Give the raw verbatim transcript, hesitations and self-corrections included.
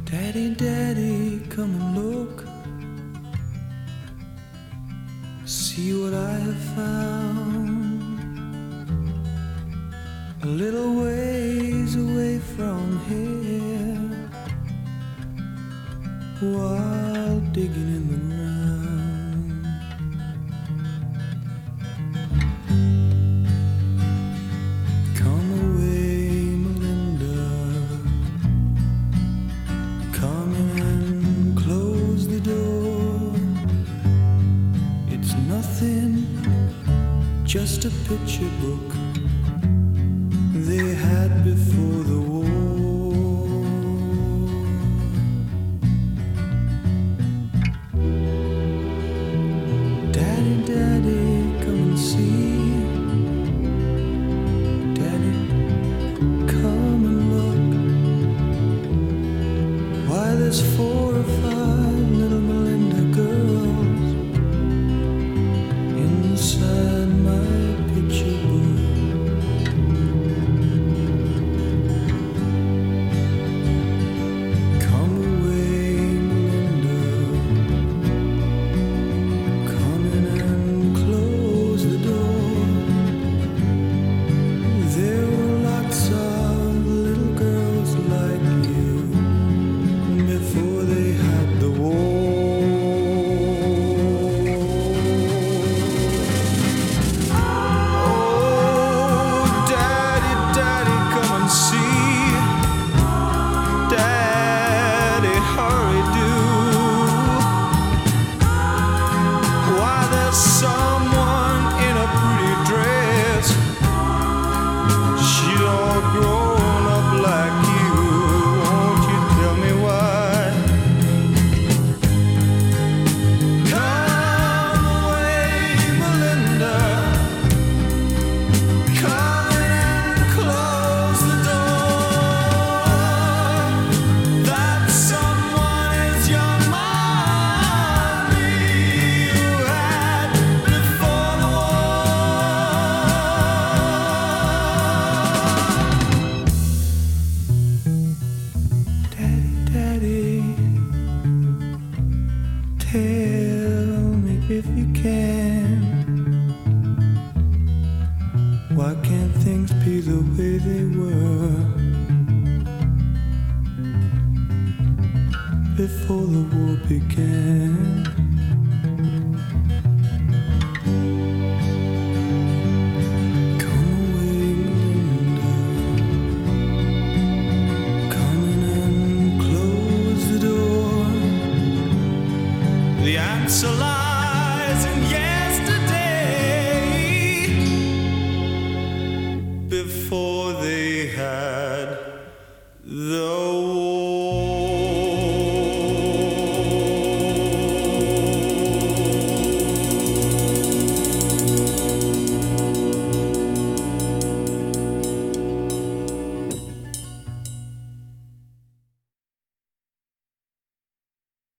Daddy, Daddy, come and look. See what I have found. A little ways away from here, while digging in the ground. Come away, Melinda. Come in and close the door. It's nothing, just a picture book they had before the war. Daddy, Daddy, come and see. Daddy, come and look. Why, there's four or five little Melinda girls inside my picture book. Someone in a pretty dress, she's all grown up like you. Won't you tell me why? Come away, Melinda. Come and close the door. That someone is your mommy. Tell me if you can, why can't things be the way they were before the war began?